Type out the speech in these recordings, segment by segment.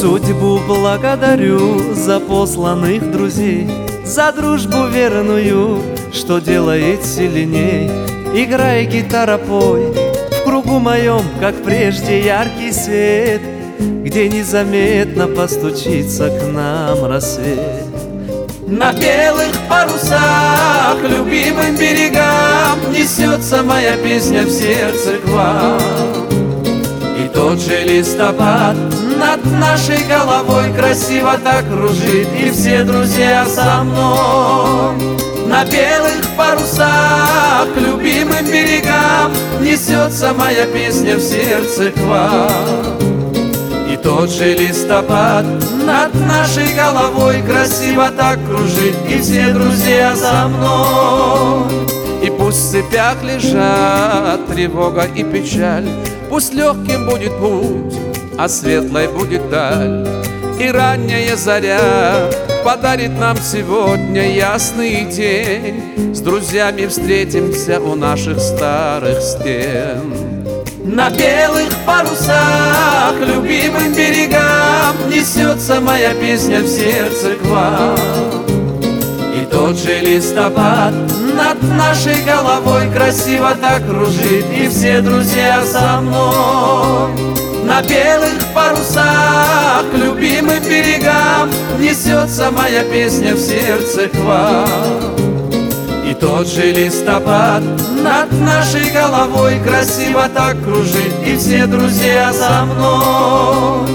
Судьбу благодарю за посланных друзей, за дружбу верную, что делает сильней. Играй, гитара, пой, в кругу моем, как прежде, яркий свет, где незаметно постучится к нам рассвет. На белых парусах, любимым берегам, несется моя песня в сердце к вам. И тот же листопад над нашей головой красиво так кружит, и все друзья со мной. На белых парусах, любимым берегам, несется моя песня в сердце к вам. И тот же листопад над нашей головой красиво так кружит, и все друзья со мной. И пусть в цепях лежат тревога и печаль, пусть легким будет путь, а светлой будет даль. И ранняя заря подарит нам сегодня ясный день. С друзьями встретимся у наших старых стен. На белых парусах, любимым берегам, несется моя песня в сердце к вам. И тот же листопад над нашей головой красиво так кружит, и все друзья со мной. На белых парусах, любимым берегам, несется моя песня в сердце к вам. И тот же листопад над нашей головой красиво так кружит, и все друзья со мной.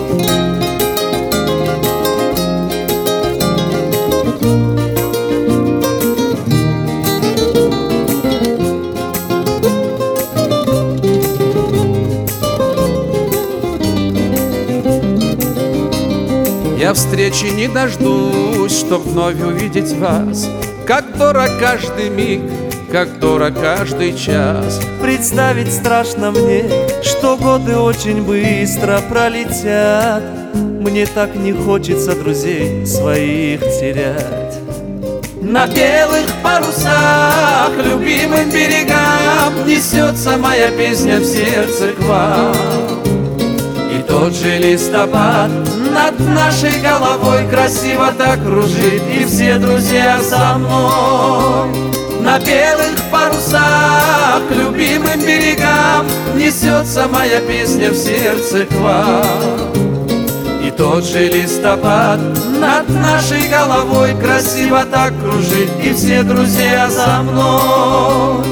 Я встречи не дождусь, чтоб вновь увидеть вас. Как дорог каждый миг, как дорог каждый час. Представить страшно мне, что годы очень быстро пролетят. Мне так не хочется друзей своих терять. На белых парусах, любимым берегам, несется моя песня в сердце к вам. И тот же листопад над нашей головой красиво так кружит, и все друзья со мной. На белых парусах, любимым берегам, несется моя песня в сердце к вам. И тот же листопад над нашей головой красиво так кружит, и все друзья со мной.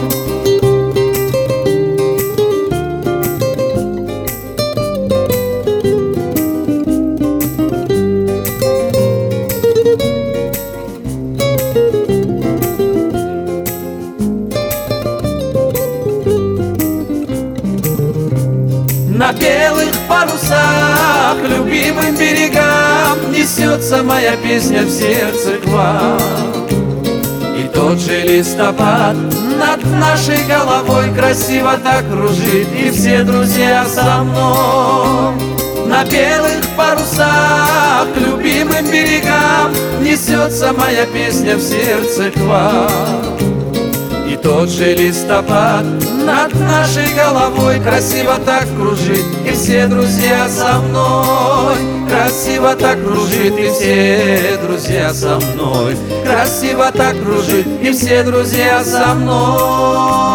На белых парусах, любимым берегам, несется моя песня в сердце к вам. И тот же листопад над нашей головой красиво так кружит, и все друзья со мной. На белых парусах, любимым берегам, несется моя песня в сердце к вам. И тот же листопад над нашей головой красиво так кружит, и все друзья со мной. Красиво так кружит, и все друзья со мной. Красиво так кружит, и все друзья со мной.